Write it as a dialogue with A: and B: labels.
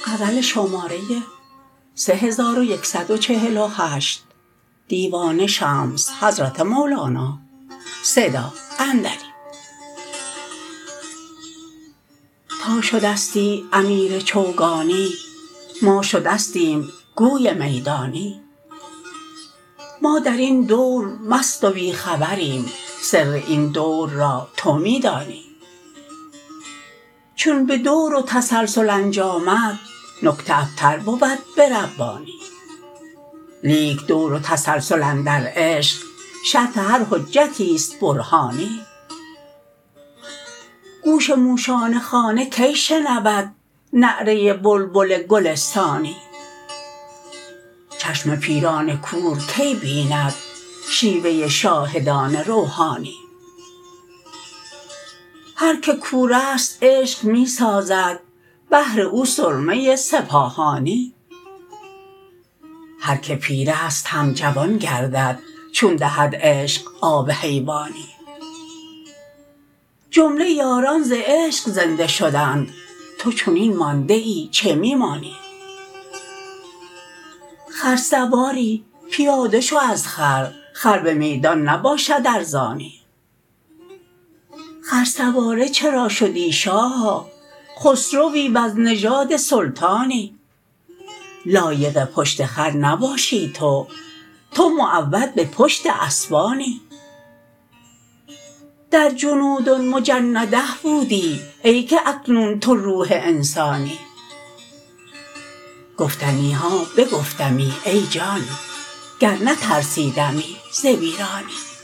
A: تا شدستی امیر چوگانی ما شدستیم گوی میدانی ما در این دور مست و بی خبریم سر این دور را تو می دانی چون به دور و تسلسل انجامد نکته ابتر بود به ربانی لیک دور و تسلسل اندر عشق شرط هر حجتی است برهانی گوش موشان خانه کی شنود نعره بلبل گلستانی چشم پیران کور کی بیند شیوه شاهدان روحانی هر که کور است عشق می سازد بهر او سرمه سپاهانی هر که پیر است هم جوان گردد چون دهد عشق آب حیوانی جمله یاران ز عشق زنده شدند تو چنین مانده ای چه می مانی خرسواری پیاده شو از خر به میدان نباشد ارزانی خرسواره چرا شدی شاها خسروی وز نژاد سلطانی لایق پشت خر نباشی تو معود به پشت اسبانی در جنود مجنده بودی ای که اکنون تو روح انسانی گفتنی ها بگفتمی ای جان گر نترسیدمی ز ویرانی